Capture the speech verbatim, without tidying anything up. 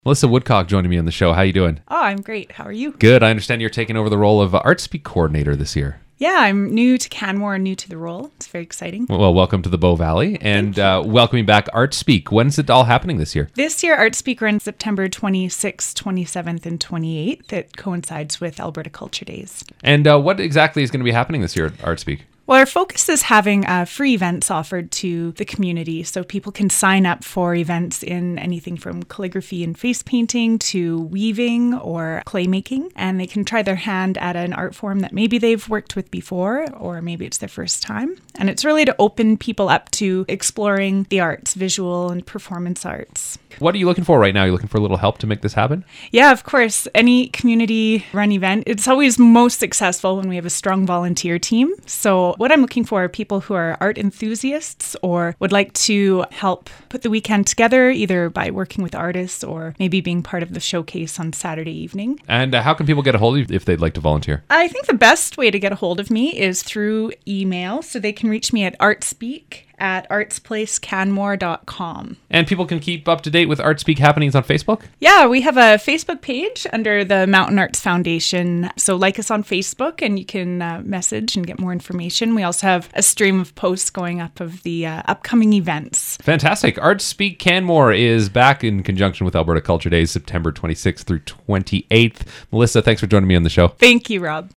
Melissa Woodcock joining me on the show. How you doing? Oh, I'm great. How are you? Good. I understand you're taking over the role of ArtSpeak coordinator this year. Yeah, I'm new to Canmore and new to the role. It's very exciting. Well, welcome to the Bow Valley and uh, welcoming back ArtSpeak. When's it all happening this year? This year, ArtSpeak runs September twenty-sixth, twenty-seventh, and twenty-eighth. It coincides with Alberta Culture Days. And uh, what exactly is going to be happening this year at ArtSpeak? Well, our focus is having uh, free events offered to the community, so people can sign up for events in anything from calligraphy and face painting to weaving or clay making, and they can try their hand at an art form that maybe they've worked with before, or maybe it's their first time. And it's really to open people up to exploring the arts, visual and performance arts. What are you looking for right now? Are you looking for a little help to make this happen? Yeah, of course. Any community-run event, it's always most successful when we have a strong volunteer team. So what I'm looking for are people who are art enthusiasts or would like to help put the weekend together, either by working with artists or maybe being part of the showcase on Saturday evening. And uh, how can people get a hold of you if they'd like to volunteer? I think the best way to get a hold of me is through email. So they can reach me at artspeak at artsplacecanmore dot com. And people can keep up to date with ArtSpeak happenings on Facebook? Yeah, we have a Facebook page under the Mountain Arts Foundation. So like us on Facebook and you can uh, message and get more information. We also have a stream of posts going up of the uh, upcoming events. Fantastic. ArtSpeak Canmore is back in conjunction with Alberta Culture Days, September twenty-sixth through twenty-eighth. Melissa, thanks for joining me on the show. Thank you, Rob.